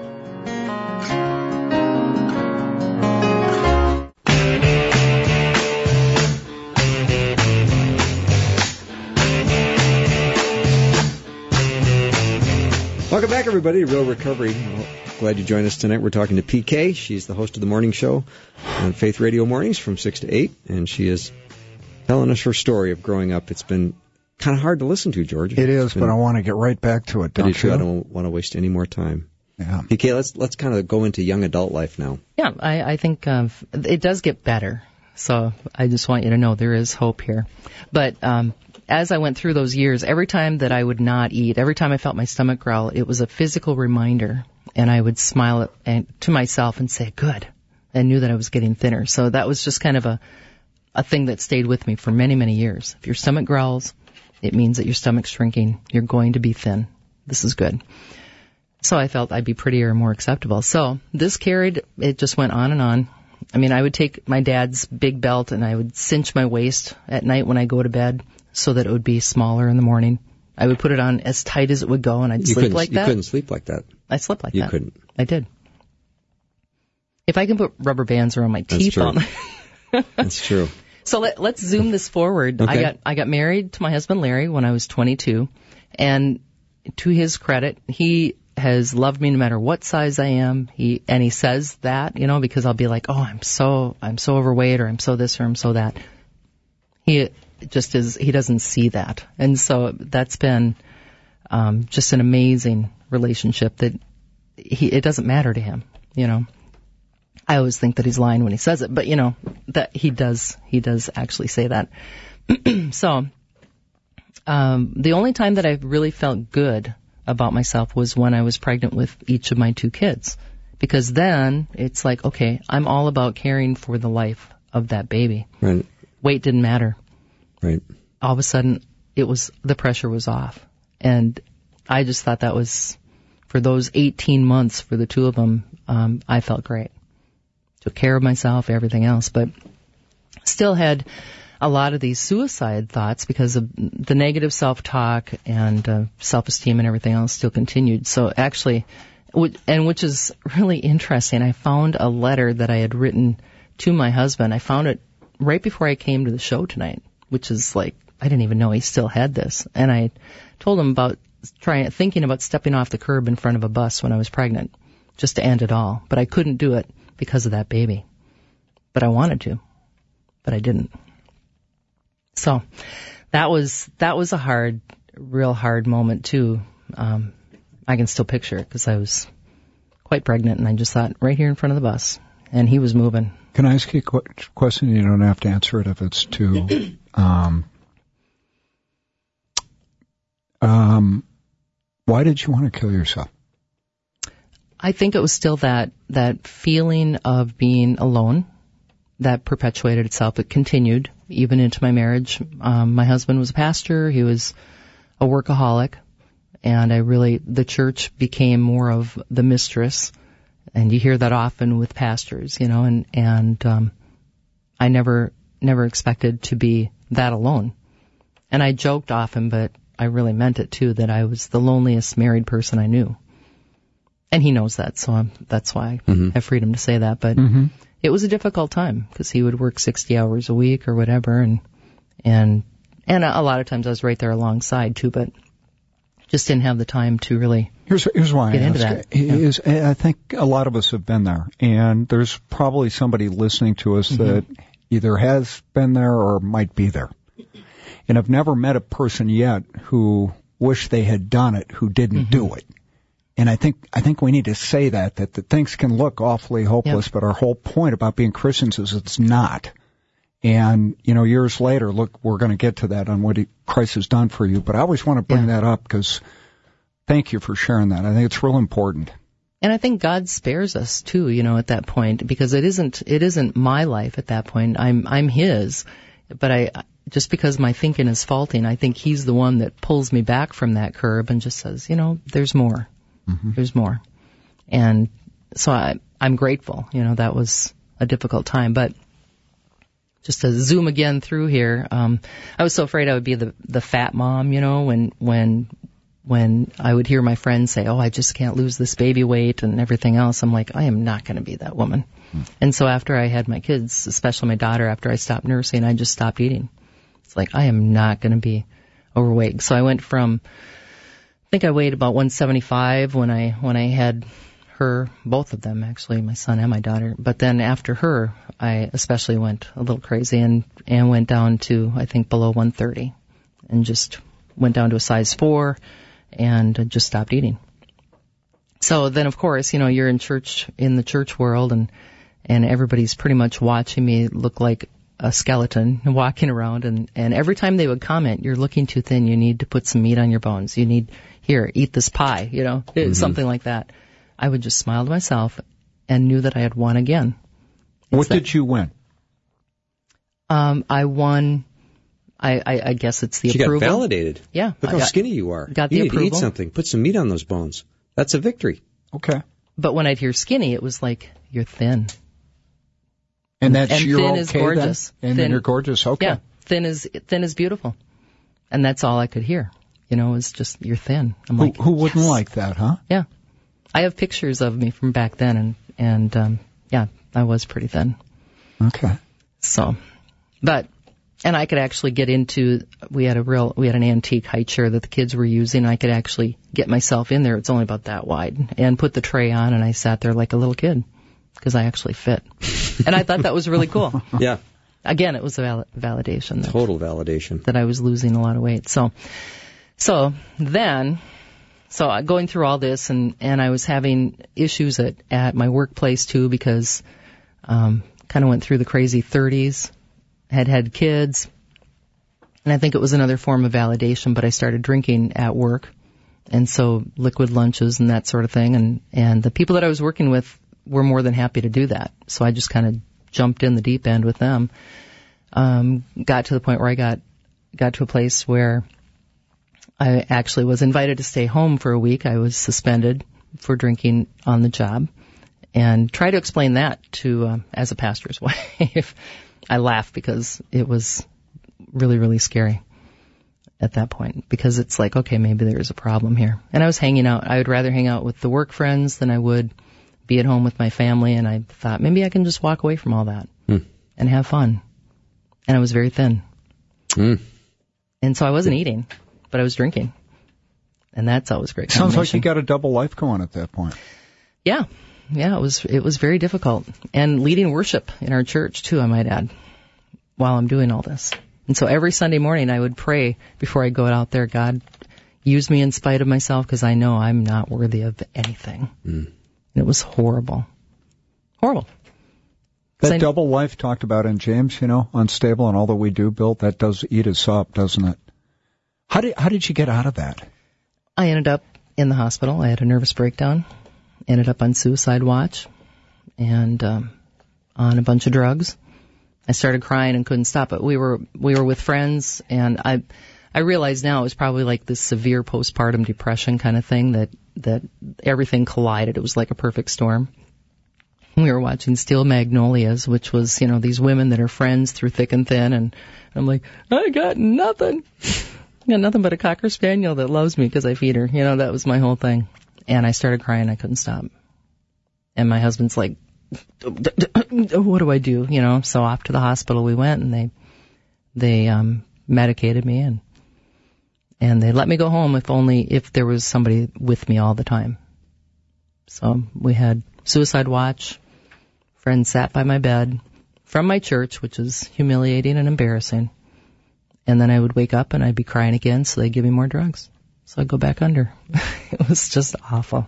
Welcome back, everybody, to Real Recovery. Well, glad you joined us tonight. We're talking to P K. She's the host of the morning show on Faith Radio Mornings from six to eight, and she is telling us her story of growing up. It's been kind of hard to listen to, George. It is, It's been, but I want to get right back to it, I don't do too. you? I don't want to waste any more time. Yeah. P K, let's let's kind of go into young adult life now. Yeah, I, I think uh, it does get better. So I just want you to know there is hope here. But um, as I went through those years, every time that I would not eat, every time I felt my stomach growl, it was a physical reminder. And I would smile at, and, to myself and say, good. I knew that I was getting thinner. So that was just kind of a, a thing that stayed with me for many, many years. If your stomach growls, it means that your stomach's shrinking. You're going to be thin. This is good. So I felt I'd be prettier and more acceptable. So this carried, it just went on and on. I mean, I would take my dad's big belt and I would cinch my waist at night when I go to bed so that it would be smaller in the morning. I would put it on as tight as it would go and I'd you sleep like you that. You couldn't sleep like that. I slept like you that. You couldn't. I did. If I can put rubber bands around my teeth That's true. on. That's true. So let, let's zoom this forward. Okay. I got I got married to my husband Larry when I was twenty-two, and to his credit, he has loved me no matter what size I am. He and he says that, you know, because I'll be like, oh, I'm so I'm so overweight, or I'm so this, or I'm so that. He just is. He doesn't see that, and so that's been um, just an amazing relationship that he it doesn't matter to him, you know. I always think that he's lying when he says it, but you know that he does. He does actually say that. So, um, the only time that I really felt good about myself was when I was pregnant with each of my two kids, because then it's like, okay, I'm all about caring for the life of that baby. Right. Weight didn't matter. Right. All of a sudden, it was the pressure was off, and I just thought that was for those eighteen months for the two of them. Um, I felt great. Took care of myself, everything else, but still had a lot of these suicide thoughts because of the negative self-talk and uh, self-esteem and everything else still continued. So actually, and which is really interesting, I found a letter that I had written to my husband. I found it right before I came to the show tonight, which is like, I didn't even know he still had this. And I told him about trying, thinking about stepping off the curb in front of a bus when I was pregnant, just to end it all. But I couldn't do it because of that baby. But I wanted to, but I didn't. So that was that was a hard, real hard moment too. Um, I can still picture it because I was quite pregnant, and I just thought right here in front of the bus, and he was moving. Can I ask you a qu- question? You don't have to answer it if it's too. um, um, why did you want to kill yourself? I think it was still that, that feeling of being alone that perpetuated itself. It continued even into my marriage. Um, my husband was a pastor. He was a workaholic. And I really, the church became more of the mistress. And you hear that often with pastors, you know, and, and, um, I never, never expected to be that alone. And I joked often, but I really meant it too, that I was the loneliest married person I knew. And he knows that, so I'm, that's why I mm-hmm. have freedom to say that. But mm-hmm. it was a difficult time because he would work sixty hours a week or whatever, and and and a lot of times I was right there alongside too, but just didn't have the time to really here's here's why get I into ask. that. Yeah. Is I think a lot of us have been there, and there's probably somebody listening to us mm-hmm. that either has been there or might be there. And I've never met a person yet who wished they had done it who didn't mm-hmm. do it. And I think I think we need to say that, that, that things can look awfully hopeless, yep. but our whole point about being Christians is it's not. And, you know, years later, look, we're going to get to that on what he, Christ has done for you. But I always want to bring yeah. that up because thank you for sharing that. I think it's real important. And I think God spares us too, you know, at that point, because it isn't it isn't my life at that point. I'm I'm His, but I just because my thinking is faulting, I think He's the one that pulls me back from that curb and just says, you know, there's more. Mm-hmm. There's more. And so I, I'm grateful. You know, that was a difficult time. But just to zoom again through here, um, I was so afraid I would be the, the fat mom, you know, when, when, when I would hear my friends say, oh, I just can't lose this baby weight and everything else. I'm like, I am not going to be that woman. Mm-hmm. And so after I had my kids, especially my daughter, after I stopped nursing, I just stopped eating. It's like, I am not going to be overweight. So I went from, I think I weighed about one seventy-five when I when I had her, both of them actually, my son and my daughter. But then after her, I especially went a little crazy and and went down to I think below one thirty, and just went down to a size four, and just stopped eating. So then, of course, you know, you're in church in the church world, and and everybody's pretty much watching me look like a skeleton walking around, and, and every time they would comment, you're looking too thin, you need to put some meat on your bones, you need, here, eat this pie, you know, mm-hmm. something like that. I would just smile to myself and knew that I had won again. It's what that, did you win? Um, I won, I, I, I guess it's the she approval. You got validated. Yeah. Look I how got, skinny you are. Got you the need approval. to eat something. Put some meat on those bones. That's a victory. Okay. But when I'd hear skinny, it was like, you're thin. And that's and you're thin okay is gorgeous. Then? And thin, then you're gorgeous. Okay. Yeah. Thin is thin is beautiful. And that's all I could hear. You know, it's just, you're thin. I'm who, like, who wouldn't yes. like that, huh? Yeah. I have pictures of me from back then, and, and um, yeah, I was pretty thin. Okay. So, but, and I could actually get into, we had a real, we had an antique high chair that the kids were using. I could actually get myself in there. It's only about that wide, and put the tray on, and I sat there like a little kid because I actually fit. And I thought that was really cool. Yeah. Again, it was a val- validation. That, Total validation. That I was losing a lot of weight. So, so then, so going through all this, and, and I was having issues at, at my workplace too, because, um, kind of went through the crazy thirties, had had kids, and I think it was another form of validation, but I started drinking at work, and so liquid lunches and that sort of thing, and, and the people that I was working with were more than happy to do that. So I just kind of jumped in the deep end with them. Um, got to the point where I got, got to a place where I actually was invited to stay home for a week. I was suspended for drinking on the job, and try to explain that to, um, as a pastor's wife. I laugh because it was really, really scary at that point, because it's like, okay, maybe there's a problem here. And I was hanging out. I would rather hang out with the work friends than I would be at home with my family, and I thought maybe I can just walk away from all that hmm. and have fun. And I was very thin. Hmm. And so I wasn't eating, but I was drinking. And that's always great. Sounds like you got a double life going at that point. Yeah. Yeah, it was it was very difficult. And leading worship in our church too, I might add, while I'm doing all this. And so every Sunday morning I would pray before I go out there, God, use me in spite of myself, because I know I'm not worthy of anything. Mm. And it was horrible. Horrible. That I, double life talked about in James, you know, unstable and all that we do, Bill, that does eat us up, doesn't it? How did, how did you get out of that? I ended up in the hospital. I had a nervous breakdown. Ended up on suicide watch and um, on a bunch of drugs. I started crying and couldn't stop it. We were we were with friends, and I I realize now it was probably like this severe postpartum depression kind of thing, that that everything collided. It was like a perfect storm. We were watching Steel Magnolias, which was, you know, these women that are friends through thick and thin, and I'm like, I got nothing. I got nothing but a Cocker Spaniel that loves me because I feed her. You know, that was my whole thing. And I started crying. I couldn't stop. And my husband's like, what do I do? You know, so off to the hospital we went, and they, they, um, medicated me, and, and they let me go home if only, if there was somebody with me all the time. So we had suicide watch. Friends sat by my bed from my church, which is humiliating and embarrassing. And then I would wake up and I'd be crying again, so they'd give me more drugs. So I'd go back under. It was just awful.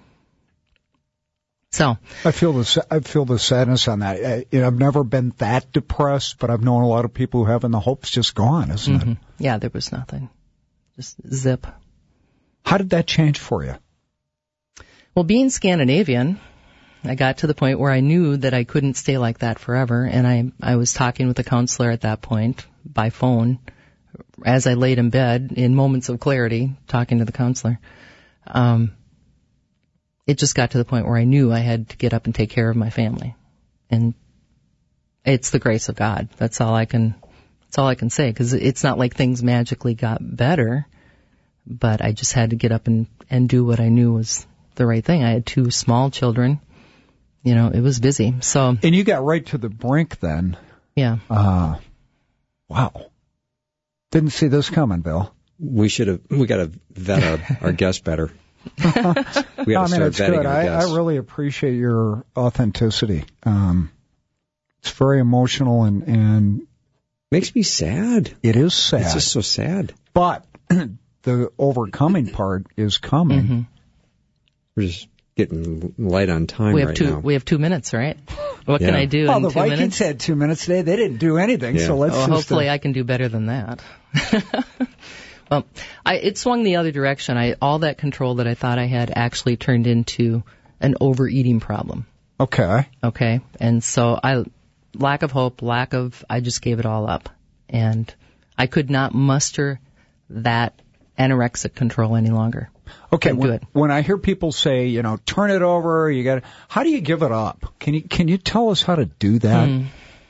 So I feel the I feel the sadness on that. I, you know, I've never been that depressed, but I've known a lot of people who have, and the hope's just gone, isn't mm-hmm. it? Yeah, there was nothing. Just zip. How did that change for you? Well, being Scandinavian, I got to the point where I knew that I couldn't stay like that forever, and I I was talking with a counselor at that point by phone as I laid in bed in moments of clarity, talking to the counselor. Um, it just got to the point where I knew I had to get up and take care of my family. And it's the grace of God. That's all I can, that's all I can say, because it's not like things magically got better, but I just had to get up and, and do what I knew was the right thing. I had two small children. You know, it was busy. So. And you got right to the brink then. Yeah. Uh, wow. Didn't see this coming, Bill. We should have, we got to vet our, our guests better. We got to I mean, start it's vetting good. our I, guests. I really appreciate your authenticity. Um, it's very emotional, and, and makes me sad. It is sad. It's just so sad. But the overcoming part is coming. Mm-hmm. We're just getting light on time We have right two. now. We have two minutes, right? What Yeah. can I do Well, in the two Vikings minutes? had two minutes today. They didn't do anything, Yeah. so let's Well, just... hopefully uh, I can do better than that. Well, I, it swung the other direction. I, all that control that I thought I had actually turned into an overeating problem. Okay. Okay, and so I, lack of hope, lack of, I just gave it all up, and I could not muster that anorexic control any longer. Okay, Couldn't do when, it. when I hear people say, you know, turn it over, you got to, how do you give it up? Can you can you tell us how to do that? Hmm.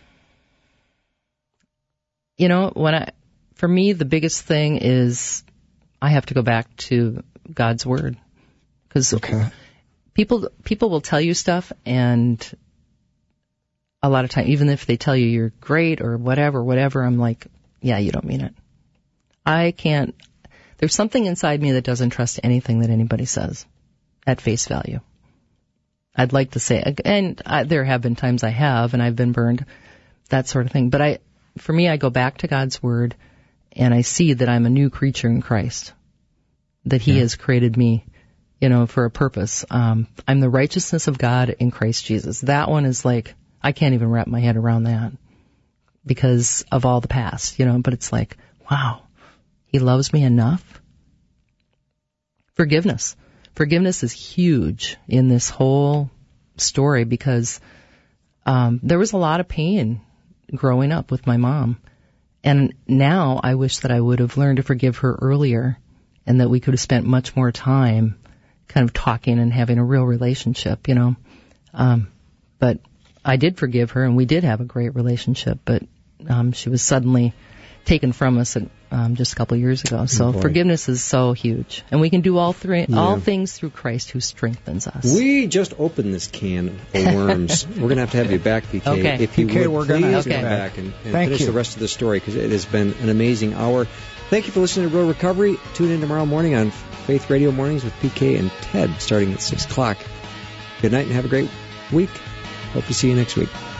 You know, when I, for me, the biggest thing is I have to go back to God's Word. Because Okay. people, people will tell you stuff, and a lot of time, even if they tell you you're great or whatever, whatever, I'm like, yeah, you don't mean it. I can't, there's something inside me that doesn't trust anything that anybody says at face value. I'd like to say, and I, there have been times I have, and I've been burned, that sort of thing. But I, for me, I go back to God's Word, and I see that I'm a new creature in Christ, that He Yeah. has created me, you know, for a purpose. Um, I'm the righteousness of God in Christ Jesus. That one is like, I can't even wrap my head around that because of all the past, you know, but it's like, wow, He loves me enough. Forgiveness. Forgiveness is huge in this whole story because um, there was a lot of pain growing up with my mom. And now I wish that I would have learned to forgive her earlier and that we could have spent much more time kind of talking and having a real relationship, you know. Um, but I did forgive her, and we did have a great relationship, but um, she was suddenly taken from us at, um, just a couple of years ago. So boy. forgiveness is so huge. And we can do all three, Yeah. all things through Christ who strengthens us. We just opened this can of worms. We're going to have to have you back, P K. Okay. If you P K, would, we're gonna please have come you back, back. and, and Thank finish you. the rest of the story, because it has been an amazing hour. Thank you for listening to Real Recovery. Tune in tomorrow morning on Faith Radio Mornings with P K and Ted starting at six o'clock. Good night and have a great week. Hope to see you next week.